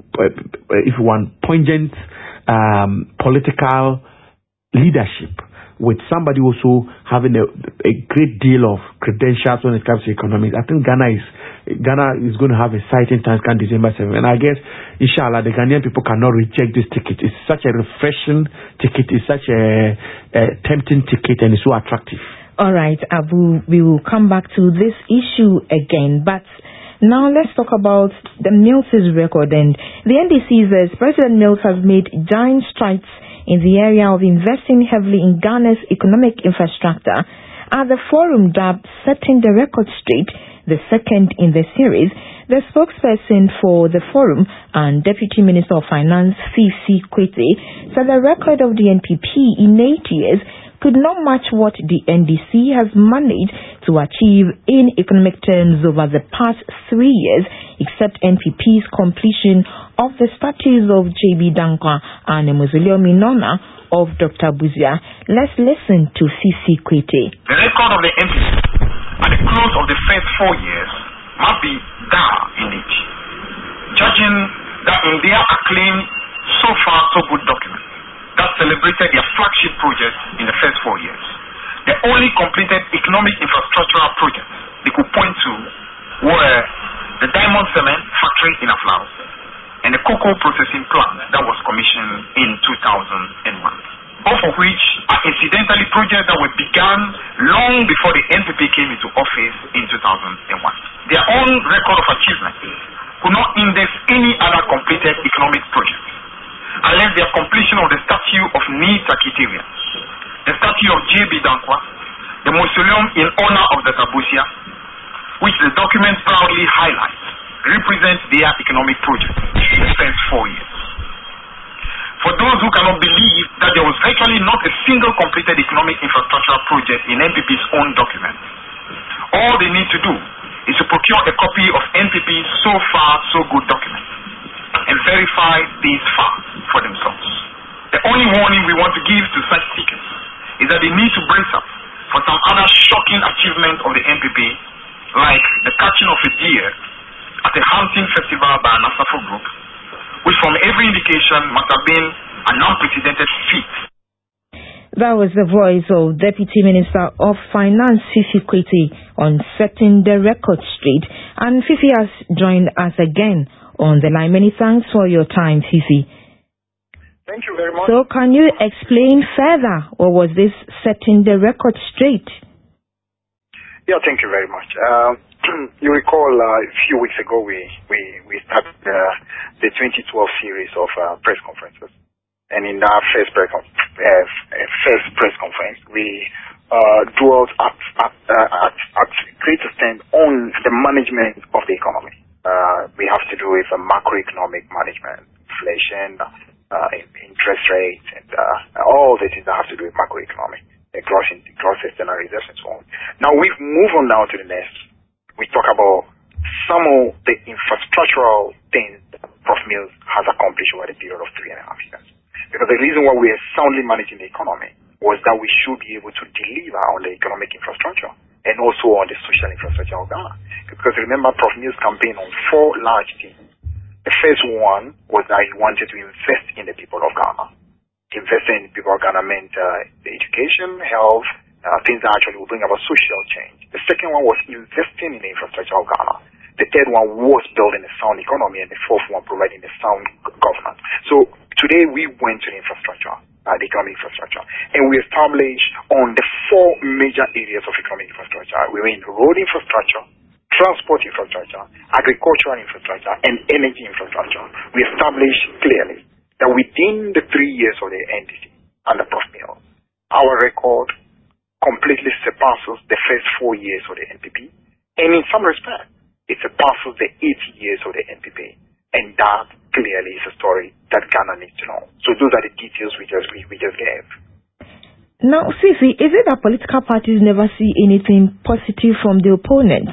if you want, pungent political leadership with somebody also having a great deal of credentials when it comes to economics. I think Ghana is going to have exciting times come December 7th. And I guess, inshallah, the Ghanaian people cannot reject this ticket. It's such a refreshing ticket. It's such a tempting ticket, and it's so attractive. All right, Abu, we will come back to this issue again, but now let's talk about the Mills' record. And the NDC says President Mills has made giant strides in the area of investing heavily in Ghana's economic infrastructure. At the forum dubbed Setting the Record Straight, the second in the series, the spokesperson for the forum and Deputy Minister of Finance, Fifi Kwete, said the record of the NPP in 8 years could not match what the NDC has managed to achieve in economic terms over the past 3 years, except NPP's completion of the statues of J.B. Dankwa and the mausoleum in honor of Dr. Buzia. Let's listen to Fifi Kwete. The record of the NPP at the close of the first 4 years must be down in it, judging that in their acclaimed so far so good document that celebrated their flagship projects in the first 4 years. The only completed economic infrastructural projects they could point to were the diamond cement factory in Aflao and the cocoa processing plant that was commissioned in 2001. Both of which are incidentally projects that were begun long before the NPP came into office in 2001. Their own record of achievement could not index any other completed economic project unless their completion of the statue of Nita Kitiria, the statue of J.B. Dankwa, the mausoleum in honor of the Tabusia, which the document proudly highlights, represents their economic project in the first 4 years. For those who cannot believe that there was virtually not a single completed economic infrastructure project in NPP's own document, all they need to do is to procure a copy of NPP's so far so good document and verify these facts for themselves. The only warning we want to give to such seekers is that they need to brace up for some other shocking achievement of the NPP, like the catching of a deer at a hunting festival by an Asafo group, which from every indication must have been an unprecedented feat. That was the voice of Deputy Minister of Finance, Fifi Kwete, on Setting the Record Straight. And Fifi has joined us again on the line. Many thanks for your time, Fifi. Thank you very much. So can you explain further, or was this Setting the Record Straight? Yeah, thank you very much. You recall a few weeks ago we started the 2012 series of press conferences. And in our first press conference, we dwelt at great extent on the management of the economy. We have to do with macroeconomic management, inflation, interest rates, and all the things that have to do with macroeconomy, gross external reserves, and so on. Now we've moved on now to the next. We talk about some of the infrastructural things that Prof. Mills has accomplished over the period of 3.5 years. Because the reason why we are soundly managing the economy was that we should be able to deliver on the economic infrastructure and also on the social infrastructure of Ghana. Because remember, Prof. Mills campaigned on 4 large things. The first one was that he wanted to invest in the people of Ghana. Investing in the people of Ghana meant education, health, things that actually will bring about social change. The second one was investing in the infrastructure of Ghana. The third one was building a sound economy, and the fourth one providing a sound governance. So today we went to the infrastructure, the economic infrastructure, and we established on the 4 major areas of economic infrastructure. We were in road infrastructure, transport infrastructure, agricultural infrastructure, and energy infrastructure. We established clearly that within the 3 years of the NDC under Prof. Mills, our record completely surpasses the first 4 years of the NPP, and in some respect, it surpasses the 8 years of the NPP. And that clearly is a story that Ghana needs to know. So those are the details we just gave. Now, Fifi, is it that political parties never see anything positive from the opponents?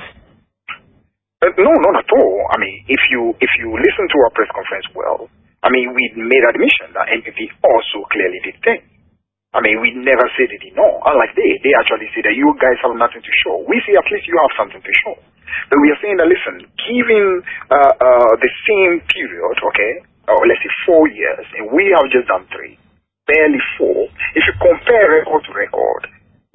No, not at all. I mean, if you listen to our press conference well, I mean, we made admission that NPP also clearly did things. I mean, we never said they did not. Unlike they actually say that you guys have nothing to show. We say at least you have something to show. But we are saying that, listen, given the same period, okay, or let's say 4 years, and we have just done 3, barely 4. If you compare record to record,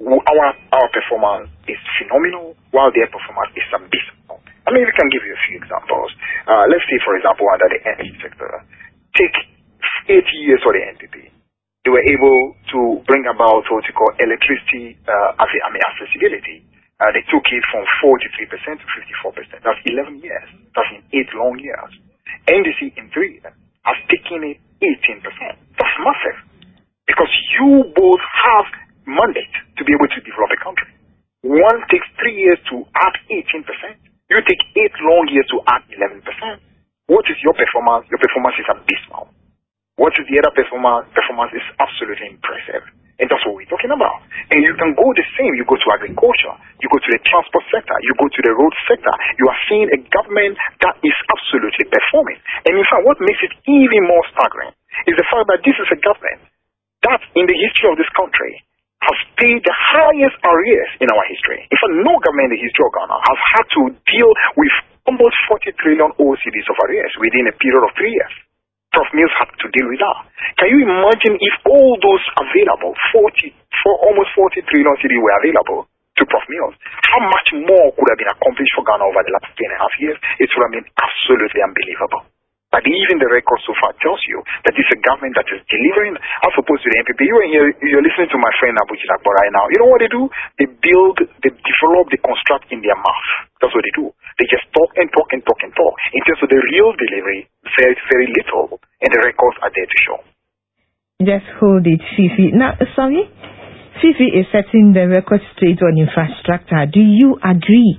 our performance is phenomenal, while their performance is abysmal. I mean, we can give you a few examples. Let's say, for example, under the energy sector, take 80 years for the NPP. They were able to bring about what you call electricity accessibility. They took it from 43% to 54%. That's 11 years. That's in 8 long years. NDC in 3 years has taken it 18%. That's massive. Because you both have mandate to be able to develop a country. One takes 3 years to add 18%. You take 8 long years to add 11%. What is your performance? Your performance is abysmal. What is the other performance? Performance is absolutely impressive. And that's what we're talking about. And you can go the same. You go to agriculture. You go to the transport sector. You go to the road sector. You are seeing a government that is absolutely performing. And in fact, what makes it even more staggering is the fact that this is a government that in the history of this country has paid the highest arrears in our history. In fact, no government in the history of Ghana has had to deal with almost 40 trillion OCDs of arrears within a period of 3 years. Prof Mills had to deal with that. Can you imagine if all those available, almost 40 trillion CD were available to Prof Mills? How much more could have been accomplished for Ghana over the last 3.5 years? It would have been absolutely unbelievable. But even the record so far tells you that it's a government that is delivering as opposed to the NPP. You're listening to my friend Abu Jidakbo right now. You know what they do? They build, they develop, they construct in their mouth. That's what they do. They just talk and talk and talk and talk. In terms of the real delivery, very, very little. And the records are there to show. Just hold it, Fifi. Now, sorry? Fifi is setting the record straight on infrastructure. Do you agree?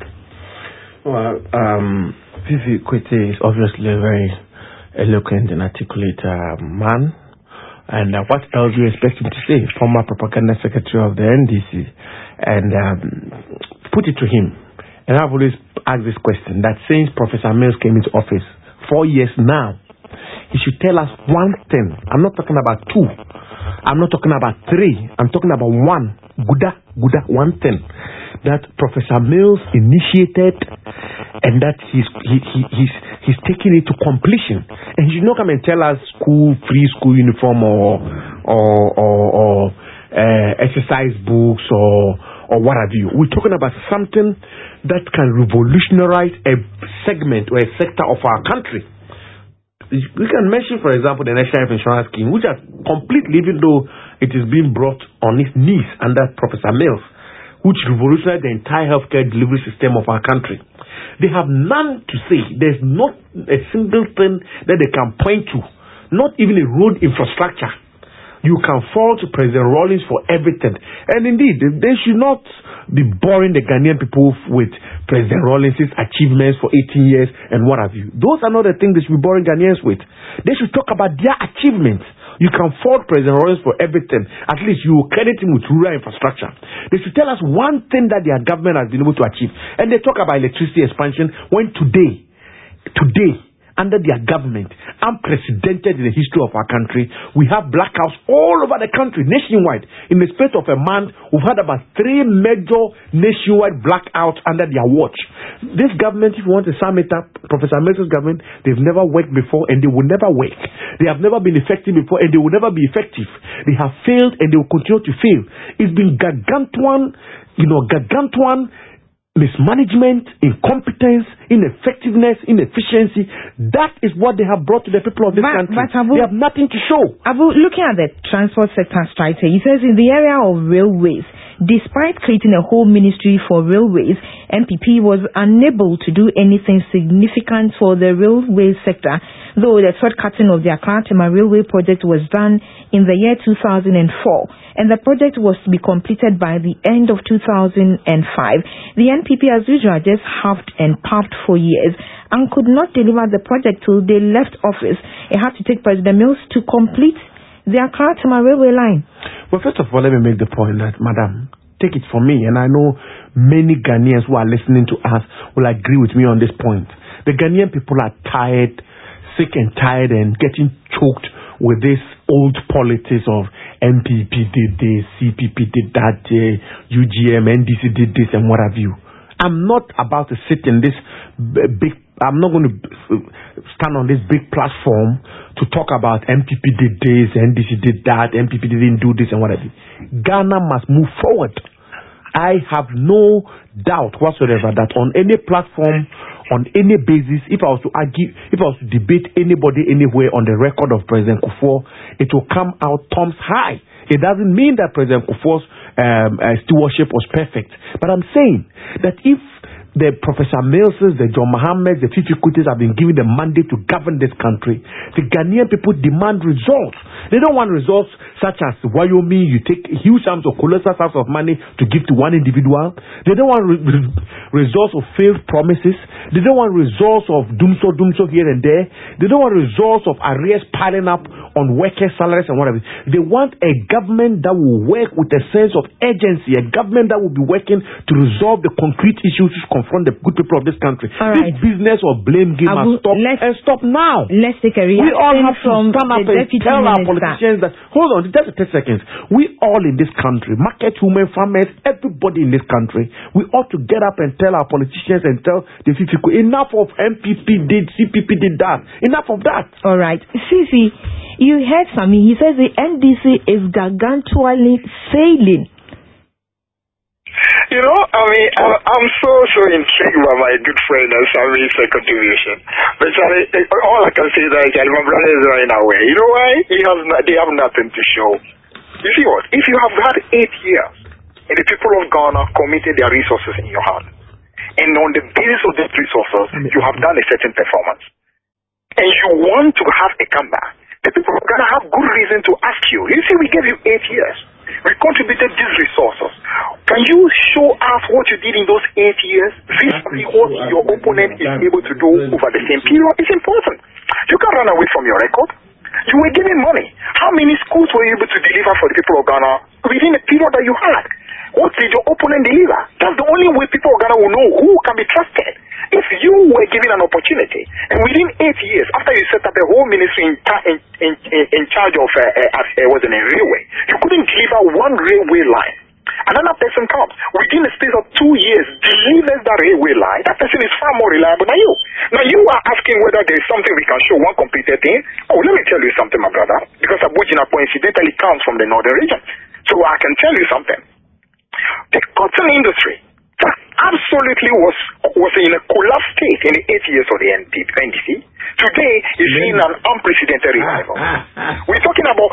Well, Fifi Kwete is obviously a very eloquent and articulate man. And what else do you expect him to say? Former propaganda secretary of the NDC. And put it to him. And I've always asked this question, that since Professor Mills came into office 4 years now, he should tell us one thing. I'm not talking about 2. I'm not talking about 3. I'm talking about 1. One thing that Professor Mills initiated and that he's taking it to completion. And he should not come and tell us free school uniform or exercise books or what have you. We're talking about something that can revolutionize a segment or a sector of our country. We can mention, for example, the National Health Insurance Scheme, which has completely, even though it is being brought on its knees under Professor Mills, which revolutionized the entire healthcare delivery system of our country. They have none to say. There's not a single thing that they can point to, not even a road infrastructure. You can fall to President Rawlings for everything. And indeed, they should not be boring the Ghanaian people with President Rawlings' achievements for 18 years and what have you. Those are not the things they should be boring Ghanaians with. They should talk about their achievements. You can fault President Rawlings for everything. At least you will credit him with rural infrastructure. They should tell us one thing that their government has been able to achieve. And they talk about electricity expansion when today, under their government, unprecedented in the history of our country, we have blackouts all over the country, nationwide. In the space of a month, we've had about 3 major nationwide blackouts under their watch. This government, if you want to sum it up, Professor Mills' government, they've never worked before and they will never work. They have never been effective before and they will never be effective. They have failed and they will continue to fail. It's been gargantuan mismanagement, incompetence, ineffectiveness, inefficiency. That is what they have brought to the people of this country. They have nothing to show. Abu, looking at the transport sector strike, he says in the area of railways, despite creating a whole ministry for railways, NPP was unable to do anything significant for the railway sector, though the third cutting of the Accra Tema railway project was done in the year 2004. And the project was to be completed by the end of 2005. The NPP, as usual, just huffed and puffed for years and could not deliver the project till they left office. It had to take President Mills to complete the Accra Tema railway line. Well, first of all, let me make the point that, Madam, take it from me, and I know many Ghanaians who are listening to us will agree with me on this point. The Ghanaian people are tired, sick and tired, and getting choked with this old politics of NPP did this, CPP did that, UGM, NDC did this, and what have you. I'm not about to sit in this big. I'm not going to stand on this big platform to talk about MPP did this, NDC did that, MPP didn't do this and whatever. Ghana must move forward. I have no doubt whatsoever that on any platform, on any basis, if I was to argue, if I was to debate anybody anywhere on the record of President Kufuor, it will come out thumbs high. It doesn't mean that President Kufuor's stewardship was perfect. But I'm saying that if the Professor Mills, the John Mohammeds, the Fifi Kutis have been given the mandate to govern this country, the Ghanaian people demand results. They don't want results such as Wyoming, you take huge sums of colossal sums of money to give to one individual. They don't want results of failed promises. They don't want results of doomso here and there. They don't want results of arrears piling up on workers' salaries and whatever. They want a government that will work with a sense of urgency, a government that will be working to resolve the concrete issues which confront the good people of this country. All this right. business of blame game must stop and stop now. Let's take a reaction We all have to from stand up the and Deputy tell our Minister. politicians that, hold on, just 10 seconds. We all in this country, market women, farmers, everybody in this country, we ought to get up and tell our politicians and tell the people, enough of MPP did, CPP did that. Enough of that. All right. Sisi, you heard Sami. He says the NDC is gargantually failing. You know, I mean, I'm so intrigued by my good friend Sami's contribution. But all I can say is that my brother is running away. You know why? They have nothing to show. You see what? If you have had 8 years and the people of Ghana committed their resources in your hand, and on the basis of these resources, you have done a certain performance, and you want to have a comeback, the people of Ghana have good reason to ask you. You see, we gave you 8 years. We contributed these resources. Can you show us what you did in those 8 years vis-a-vis what your opponent is able to do over the same period? It's important. You can't run away from your record. You were giving money. How many schools were you able to deliver for the people of Ghana within the period that you had? What did your opponent deliver? That's the only way people of Ghana will know who can be trusted. If you were given an opportunity, and within 8 years, after you set up a whole ministry in charge of a railway, you couldn't deliver one railway line. Another person comes within the space of 2 years, delivers that railway line. That person is far more reliable than you. Now you are asking whether there is something we can show, one completed thing. Oh, let me tell you something, my brother, because Abu Jinapo incidentally comes from the northern region, so I can tell you something. The cotton industry that absolutely was in a collapsed state in the 8 years of the NDC. Today is in an unprecedented revival. We're talking about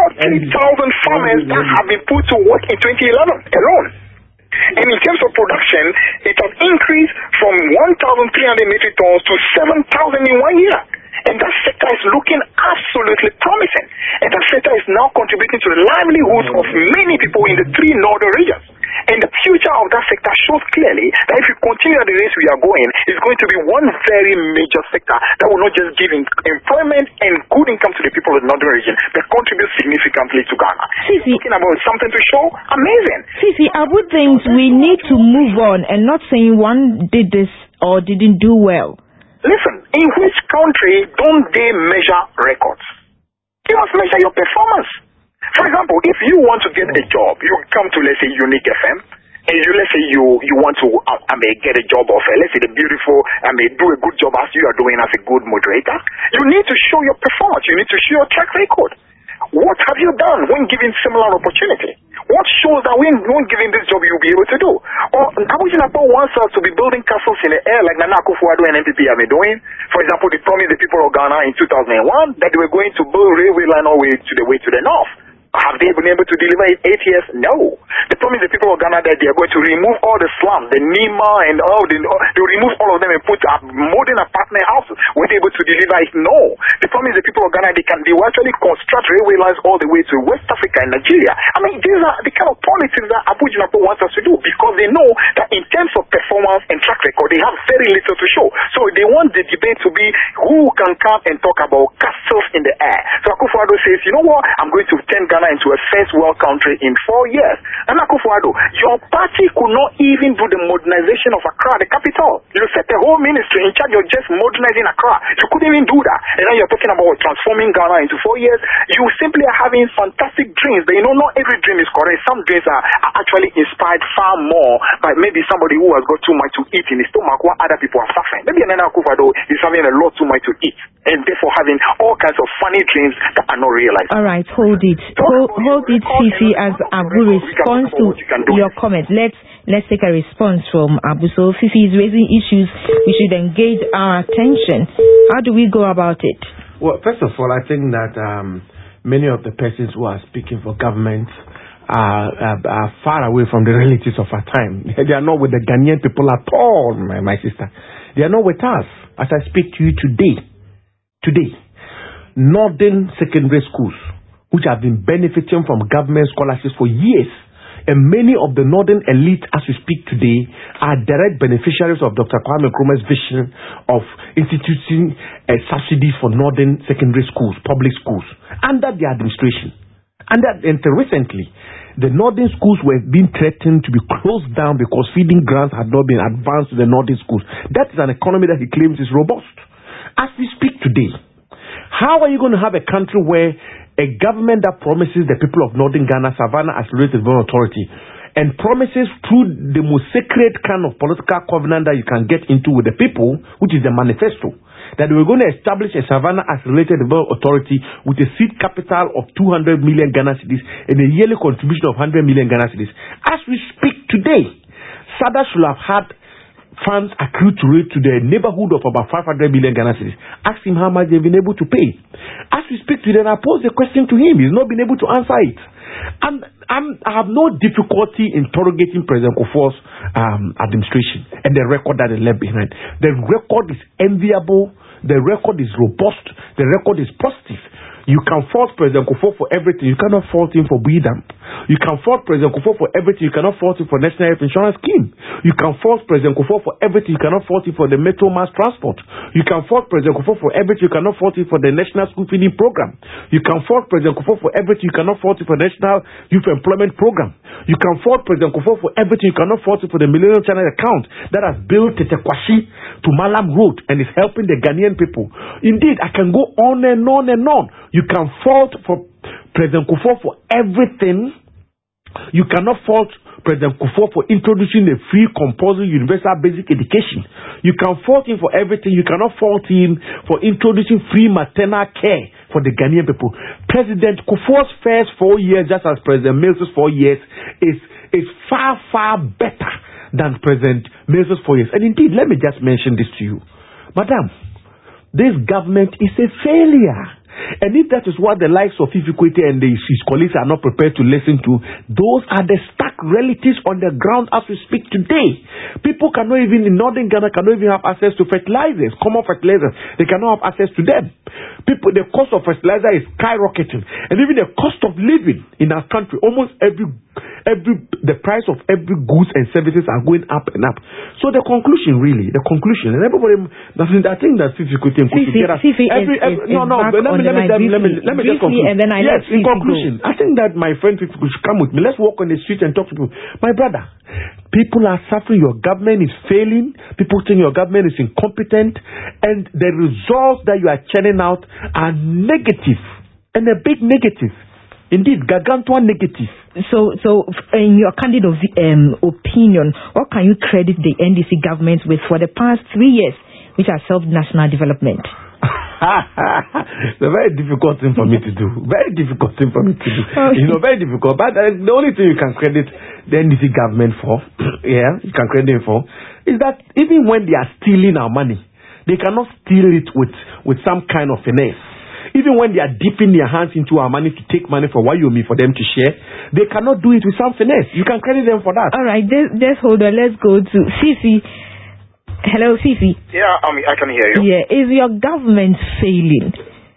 40,000 farmers that have been put to work in 2011 alone. And in terms of production, it has increased from 1,300 metric tons to 7,000 in 1 year. And that sector is looking absolutely promising. And that sector is now contributing to the livelihoods of many people in the 3 northern regions. And the future of that sector shows clearly that if we continue at the race we are going, it's going to be one very major sector that will not just give employment and good income to the people of the northern region, but contribute significantly to Ghana. Sisi, talking about something to show, amazing. Sisi, I would think we need to move on and not saying one did this or didn't do well. Listen, in which country don't they measure records? You must measure your performance. For example, if you want to get a job, you come to, let's say, Unique FM, and let's say you want to get a job of, let's say, the beautiful, do a good job as you are doing as a good moderator. You need to show your performance. You need to show your track record. What have you done when given similar opportunity? What shows that when given this job you'll be able to do? Or Abu Jinapo wants us to be building castles in the air like Nana Akufo-Addo and NPP have been doing. For example, they promised the people of Ghana in 2001 that they were going to build railway line all the way to the north. Have they been able to deliver in 8 years? No. They promised the people of Ghana that they are going to remove all the slums, the Nima and all they remove all of them and put up modern apartment houses. Were they able to deliver it? No. They promised the people of Ghana they will actually construct railway lines all the way to West Africa and Nigeria. I mean, these are the kind of politics that Abu Jinapo wants us to do, because they know that in terms of performance and track record, they have very little to show. So they want the debate to be who can come and talk about castles in the air. So Akufo-Addo says, you know what, I'm going to turn Ghana Ghana into a first world country in 4 years. And Akufo-Addo, your party could not even do the modernization of Accra, the capital. You set the whole ministry in charge of just modernizing Accra. You couldn't even do that. And now you're talking about transforming Ghana into 4 years. You simply are having fantastic dreams. But you know, not every dream is correct. Some dreams are actually inspired far more by maybe somebody who has got too much to eat in his stomach while other people are suffering. Maybe Nana Akufo-Addo is having a lot too much to eat and therefore having all kinds of funny dreams that are not realized. All right, hold it, Fifi, as Abu responds to your comment. Let's take a response from Abu. So Fifi is raising issues we should engage our attention. How do we go about it? Well, first of all, I think that many of the persons who are speaking for government are far away from the realities of our time. They are not with the Ghanaian people at all, my sister. They are not with us. As I speak to you today, northern secondary schools, which have been benefiting from government scholarships for years, and many of the northern elite, as we speak today, are direct beneficiaries of Dr. Kwame Nkrumah's vision of instituting subsidies for northern secondary schools, public schools, under the administration. Until recently, the northern schools were being threatened to be closed down because feeding grants had not been advanced to the northern schools. That is an economy that he claims is robust. As we speak today, how are you going to have a country where a government that promises the people of northern Ghana, Savannah Accelerated Development Authority, and promises through the most sacred kind of political covenant that you can get into with the people, which is the manifesto, that we're going to establish a Savannah Accelerated Development Authority with a seed capital of 200 million Ghana cedis and a yearly contribution of 100 million Ghana cedis. As we speak today, SADA should have had funds accrued to the neighborhood of about 500 million Ghana cedis. Ask him how much they've been able to pay. As we speak today, I pose the question to him. He's not been able to answer it. And I have no difficulty interrogating President Kufuor's administration and the record that they left behind. The record is enviable. The record is robust. The record is positive. You can fault President Kufuor for everything. You cannot fault him for BDAM. You can fault President Kufuor for everything. You cannot fault him for National Health Insurance Scheme. You can fault President Kufuor for everything. You cannot fault him for the Metro Mass Transport. You can fault President Kufuor for everything. You cannot fault him for the National School Feeding Program. You can fault President Kufuor for everything. You cannot fault him for the National Youth Employment Program. You can fault President Kufuor for everything. You cannot fault him for the Millennium Channel account that has built Tetekwashi to Malam Road and is helping the Ghanaian people. Indeed, I can go on and on and on. You can fault for President Kufuor for everything. You cannot fault President Kufuor for introducing a free compulsory universal basic education. You can fault him for everything. You cannot fault him for introducing free maternal care for the Ghanaian people. President Kufuor's first 4 years, just as President Mills's 4 years, is far, far better than President Mills's 4 years. And indeed, let me just mention this to you. Madam, this government is a failure. And if that is what the likes of Fifi Kwete and his colleagues are not prepared to listen to, those are the stark realities on the ground as we speak today. People cannot even, in northern Ghana, cannot even have access to fertilizers, common fertilizers. They cannot have access to them. The cost of fertilizer is skyrocketing. And even the cost of living in our country, almost the price of every goods and services are going up and up. So the conclusion, and everybody, I think that Fifi Kwete and let me just conclude. And then in conclusion, I think that my friend Fifi should come with me. Let's walk on the street and talk to people. My brother, people are suffering. Your government is failing. People think your government is incompetent, and the results that you are churning out are negative, and a big negative. Indeed, gargantuan negative. So, in your candid opinion, what can you credit the NDC government with for the past 3 years, which has helped national development? It's a very difficult thing for me to do. Very difficult thing for me to do. Very difficult. But the only thing you can credit the NDC government for, you can credit them for, is that even when they are stealing our money, they cannot steal it with some kind of finesse. Even when they are dipping their hands into our money to take money for Wayomi for them to share, they cannot do it with some finesse. You can credit them for that. All right, just hold on. Let's go to Fifi. Hello, Fifi. Yeah, I can hear you. Yeah, is your government failing?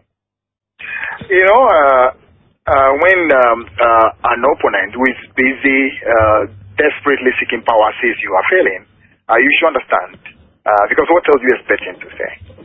When an opponent who is busy, desperately seeking power says you are failing, you should understand. Because what else do you expect him to say?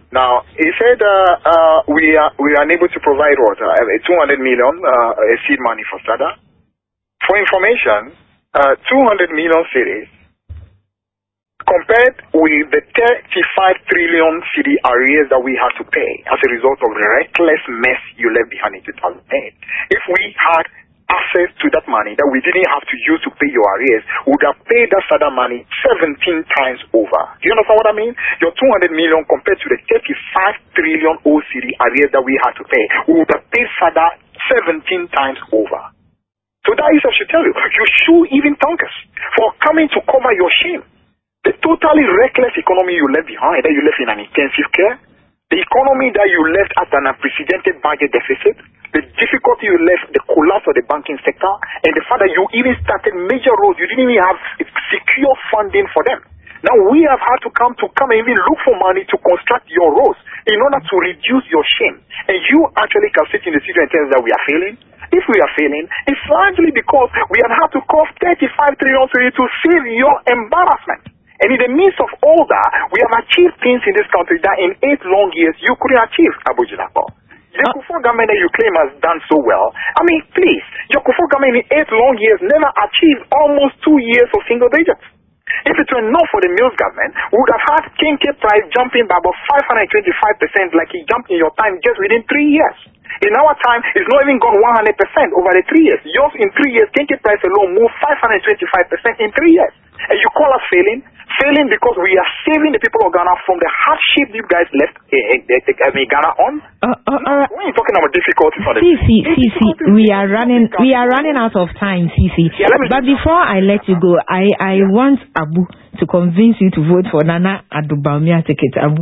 Now, he said we are unable to provide water, 200 million seed money for SADA. For information, 200 million cedis compared with the 35 trillion cedi arrears that we had to pay as a result of the reckless mess you left behind in 2008. If we had access to that money that we didn't have to use to pay your arrears, we would have paid that SADA money 17 times over. Do you understand what I mean? Your 200 million compared to the 35 trillion OCD arrears that we had to pay, we would have paid SADA 17 times over. So that is, I should tell you, you should even thank us for coming to cover your shame. The totally reckless economy you left behind, that you left in an intensive care, the economy that you left at an unprecedented budget deficit, the difficulty you left, the collapse of the banking sector, and the fact that you even started major roads, you didn't even have secure funding for them. Now we have had to come and even look for money to construct your roads in order to reduce your shame. And you actually can sit in the studio and tell us that we are failing. If we are failing, it's largely because we have had to cost 35 trillion to save your embarrassment. And in the midst of all that, we have achieved things in this country that in 8 long years you couldn't achieve, Abu Jilako. The Kufuor government that you claim has done so well, I mean, please, your Kufuor government in 8 long years never achieved almost 2 years of single digits. If it were not for the Mills government, we would have had Kinke price jumping by about 525% like he jumped in your time just within 3 years. In our time, it's not even gone 100% over the 3 years. Yours in 3 years, Kinke price alone moved 525% in 3 years. And you call us failing? Failing because we are saving the people of Ghana from the hardship you guys left Ghana on. When you're talking about difficulties for the we are running out of time, CC. Yeah, but before I let you go, I want Abu to convince you to vote for Nana Addo Bawumia ticket, Abu.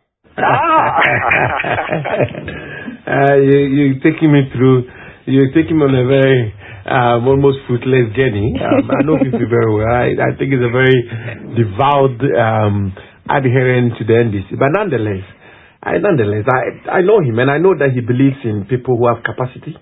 You're taking me on a very almost fruitless journey. I know people very well. I think it's a very devout adherent to the NDC. But nonetheless, I know him, and I know that he believes in people who have capacity.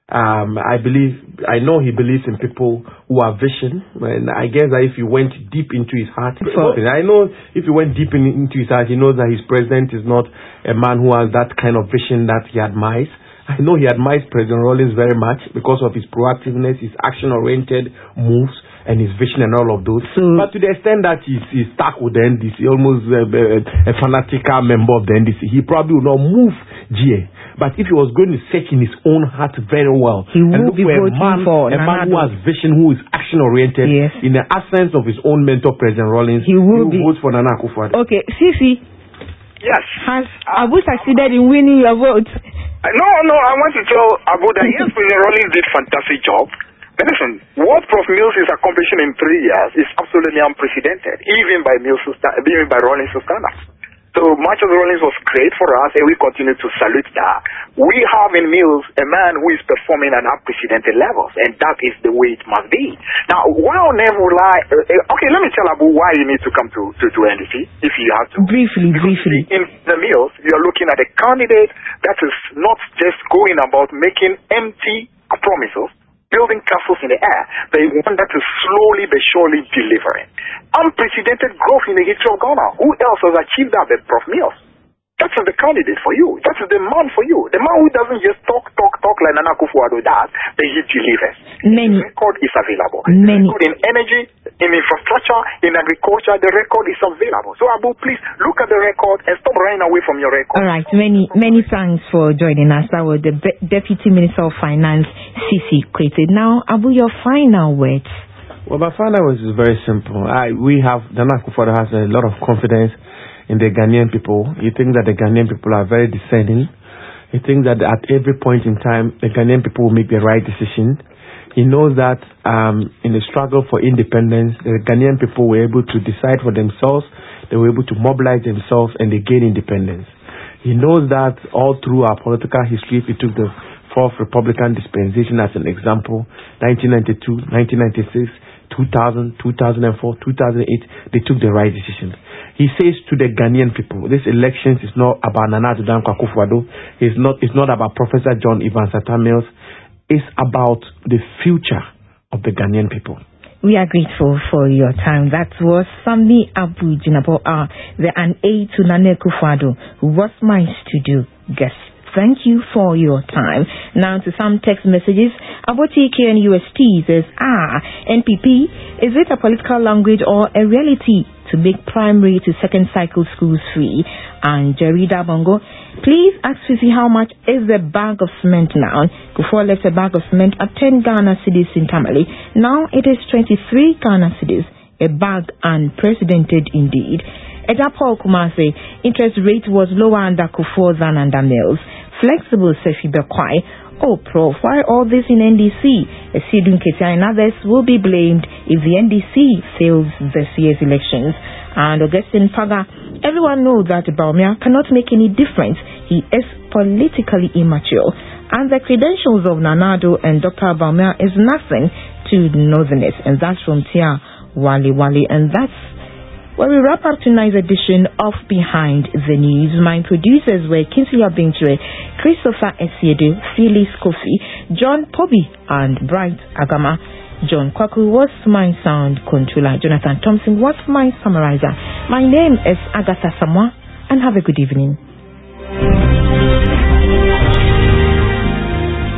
I know he believes in people who have vision, and I guess that if he went deep into his heart, I know if he went deep into his heart, he knows that his president is not a man who has that kind of vision that he admires. I know he admires President Rawlings very much because of his proactiveness, his action-oriented moves, and his vision and all of those. But to the extent that he's stuck with the NDC, almost a fanatical member of the NDC, he probably will not move GA. But if he was going to search in his own heart very well and look for a man who has vision, who is action-oriented, yes, in the absence of his own mentor, President Rawlings, he will vote for Nana Akufo-Addo. Okay, Sisi. Yes. Has Abu succeeded in winning your vote? No, I want to tell Abu that yes, President Rawlings did a fantastic job. But listen, what Prof. Mills is accomplishing in 3 years is absolutely unprecedented, even by Rawlings' standards. So much of Rawlings was great for us, and we continue to salute that. We have in Mills a man who is performing at unprecedented levels, and that is the way it must be. Now, why on earth will okay, let me tell Abu why you need to come to NDC, if you have to. Briefly. In the Mills, you are looking at a candidate that is not just going about making empty promises, building castles in the air, but one that is slowly but surely delivering. Unprecedented growth in the history of Ghana. Who else has achieved that but Prof. Mills? That is the candidate for you. That is the man for you. The man who doesn't just talk like Nana Akufo-Addo does, but he delivers. The record is available. The record in energy, in infrastructure, in agriculture, the record is available. So Abu, please look at the record and stop running away from your record. All right. Many thanks for joining us. That was the Deputy Minister of Finance, CC Quated. Now, Abu, your final words. Well, my final words is very simple. Nana Akufo-Addo has a lot of confidence in the Ghanaian people. He thinks that the Ghanaian people are very discerning. He thinks that at every point in time, the Ghanaian people will make the right decision. He knows that in the struggle for independence, the Ghanaian people were able to decide for themselves, they were able to mobilize themselves, and they gained independence. He knows that all through our political history, if we took the Fourth Republican Dispensation as an example, 1992, 1996, 2000, 2004, 2008, they took the right decision. He says to the Ghanaian people, this elections is not about Nana Addo Dankwa Akufo-Addo. It's not about Professor John Evans Atta Mills. It's about the future of the Ghanaian people. We are grateful for your time. That was Sammy Abu Jinabo, an aide to Nana Akufo-Addo, who was my studio guest. Thank you for your time. Now to some text messages. Aboti KNUST says, NPP, is it a political language or a reality to make primary to second cycle schools free? And Jerida Bongo, please ask Fifi how much is the bag of cement now? Before left a bag of cement at 10 Ghana cedis in Tamale. Now it is 23 Ghana cedis. A bag unprecedented indeed. Eja Paul Kumase, interest rate was lower under Kufuor than under Mills. Flexible Sefi Bekwai. Oh, Prof, why all this in NDC? Sidun Ketia and others will be blamed if the NDC fails this year's elections. And Augustine Paga, everyone knows that Bawumia cannot make any difference. He is politically immature. And the credentials of Nana Addo and Dr. Bawumia is nothing to Northerners. And that's from Tia Wali. And that's where we wrap up tonight's edition of Behind the News. My producers were Kinsley Abinjwe, Christopher Esiedu, Phyllis Kofi, John Poby, and Bright Agama. John Kwaku was my sound controller. Jonathan Thompson was my summarizer. My name is Agatha Samoa, and have a good evening.